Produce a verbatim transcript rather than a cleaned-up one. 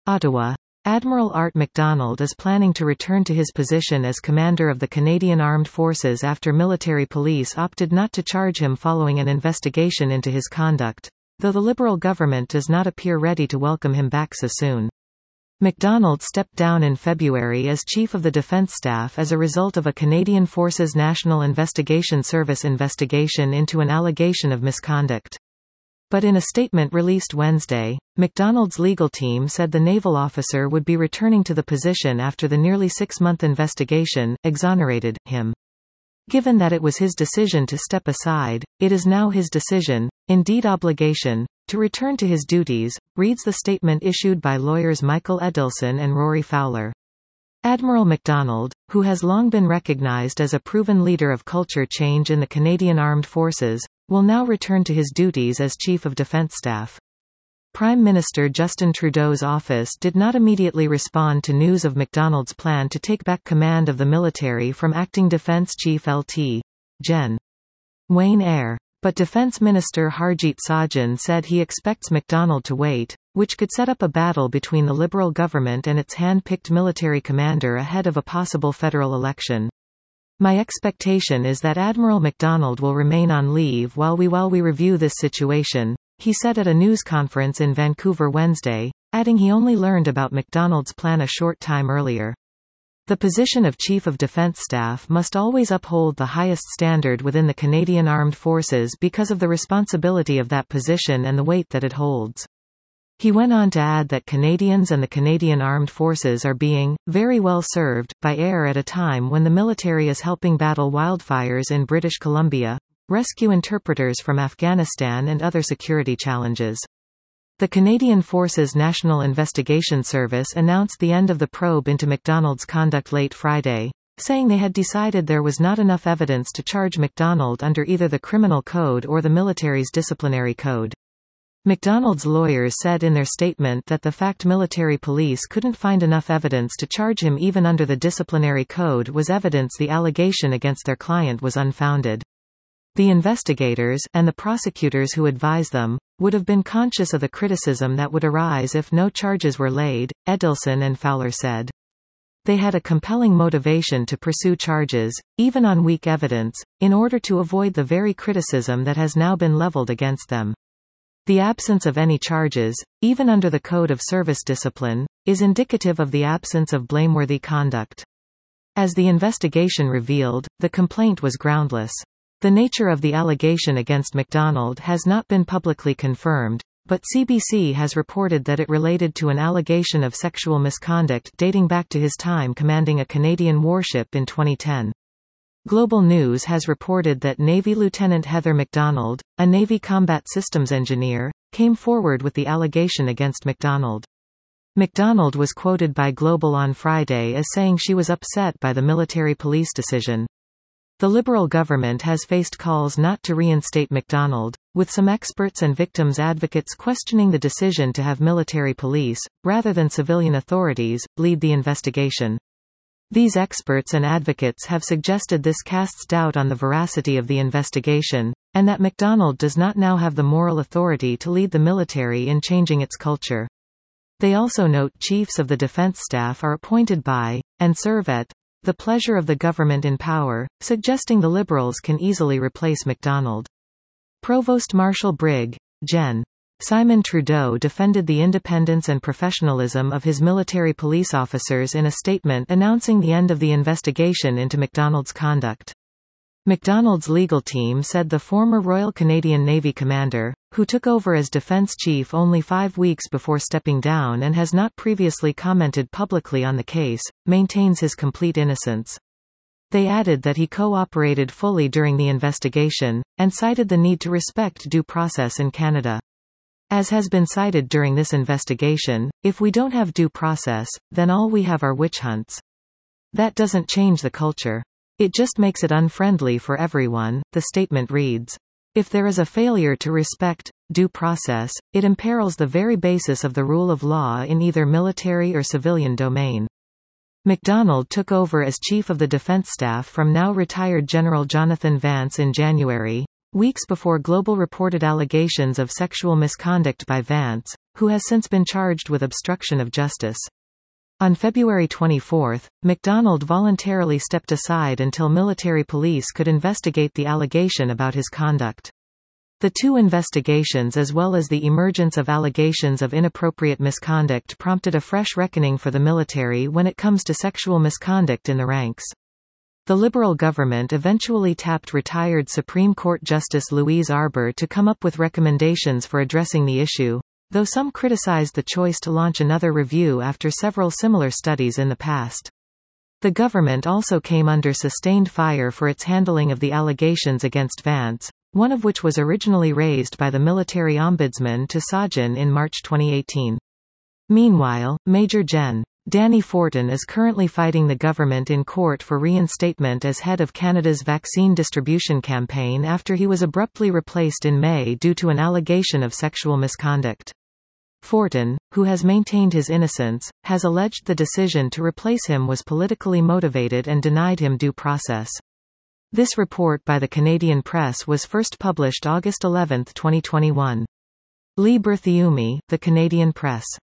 Ottawa. Admiral Art MacDonald is planning to return to his position as Commander of the Canadian Armed Forces after military police opted not to charge him following an investigation into his conduct, though the Liberal government does not appear ready to welcome him back so soon. MacDonald stepped down in February as Chief of the Defence Staff as a result of a Canadian Forces National Investigation Service investigation into an allegation of misconduct. But in a statement released Wednesday, MacDonald's legal team said the naval officer would be returning to the position after the nearly six-month investigation exonerated him. Given that it was his decision to step aside, it is now his decision, indeed obligation, to return to his duties, reads the statement issued by lawyers Michael Edelson and Rory Fowler. Admiral MacDonald, who has long been recognized as a proven leader of culture change in the Canadian Armed Forces, will now return to his duties as Chief of Defence Staff. Prime Minister Justin Trudeau's office did not immediately respond to news of MacDonald's plan to take back command of the military from Acting Defence Chief Lieutenant Gen. Wayne Eyre. But Defence Minister Harjit Sajjan said he expects MacDonald to wait, which could set up a battle between the Liberal government and its hand-picked military commander ahead of a possible federal election. My expectation is that Admiral MacDonald will remain on leave while we while we review this situation, he said at a news conference in Vancouver Wednesday, adding he only learned about MacDonald's plan a short time earlier. The position of Chief of Defence Staff must always uphold the highest standard within the Canadian Armed Forces because of the responsibility of that position and the weight that it holds. He went on to add that Canadians and the Canadian Armed Forces are being, very well served, by air at a time when the military is helping battle wildfires in British Columbia, rescue interpreters from Afghanistan and other security challenges. The Canadian Forces National Investigation Service announced the end of the probe into MacDonald's conduct late Friday, saying they had decided there was not enough evidence to charge MacDonald under either the Criminal Code or the military's disciplinary code. MacDonald's lawyers said in their statement that the fact military police couldn't find enough evidence to charge him even under the disciplinary code was evidence the allegation against their client was unfounded. The investigators, and the prosecutors who advised them, would have been conscious of the criticism that would arise if no charges were laid, Edelson and Fowler said. They had a compelling motivation to pursue charges, even on weak evidence, in order to avoid the very criticism that has now been leveled against them. The absence of any charges, even under the Code of Service Discipline, is indicative of the absence of blameworthy conduct. As the investigation revealed, the complaint was groundless. The nature of the allegation against MacDonald has not been publicly confirmed, but C B C has reported that it related to an allegation of sexual misconduct dating back to his time commanding a Canadian warship in twenty ten. Global News has reported that Navy Lieutenant Heather MacDonald, a Navy combat systems engineer, came forward with the allegation against MacDonald. MacDonald was quoted by Global on Friday as saying she was upset by the military police decision. The Liberal government has faced calls not to reinstate MacDonald, with some experts and victims' advocates questioning the decision to have military police, rather than civilian authorities, lead the investigation. These experts and advocates have suggested this casts doubt on the veracity of the investigation, and that MacDonald does not now have the moral authority to lead the military in changing its culture. They also note chiefs of the defence staff are appointed by, and serve at, the pleasure of the government in power, suggesting the Liberals can easily replace MacDonald. Provost Marshal Brig. Gen. Simon Trudeau defended the independence and professionalism of his military police officers in a statement announcing the end of the investigation into MacDonald's conduct. MacDonald's legal team said the former Royal Canadian Navy commander, who took over as defence chief only five weeks before stepping down and has not previously commented publicly on the case, maintains his complete innocence. They added that he cooperated fully during the investigation, and cited the need to respect due process in Canada. As has been cited during this investigation, if we don't have due process, then all we have are witch hunts. That doesn't change the culture. It just makes it unfriendly for everyone, the statement reads. If there is a failure to respect due process, it imperils the very basis of the rule of law in either military or civilian domain. MacDonald took over as Chief of the Defence Staff from now retired General Jonathan Vance in January, weeks before Global reported allegations of sexual misconduct by Vance, who has since been charged with obstruction of justice. On February twenty-fourth, MacDonald voluntarily stepped aside until military police could investigate the allegation about his conduct. The two investigations as well as the emergence of allegations of inappropriate misconduct prompted a fresh reckoning for the military when it comes to sexual misconduct in the ranks. The Liberal government eventually tapped retired Supreme Court Justice Louise Arbour to come up with recommendations for addressing the issue, though some criticized the choice to launch another review after several similar studies in the past. The government also came under sustained fire for its handling of the allegations against Vance, one of which was originally raised by the military ombudsman to Sajjan in March twenty eighteen. Meanwhile, Major Gen. Danny Fortin is currently fighting the government in court for reinstatement as head of Canada's vaccine distribution campaign after he was abruptly replaced in May due to an allegation of sexual misconduct. Fortin, who has maintained his innocence, has alleged the decision to replace him was politically motivated and denied him due process. This report by the Canadian Press was first published August eleventh twenty twenty-one. Lee Berthiaume, The Canadian Press.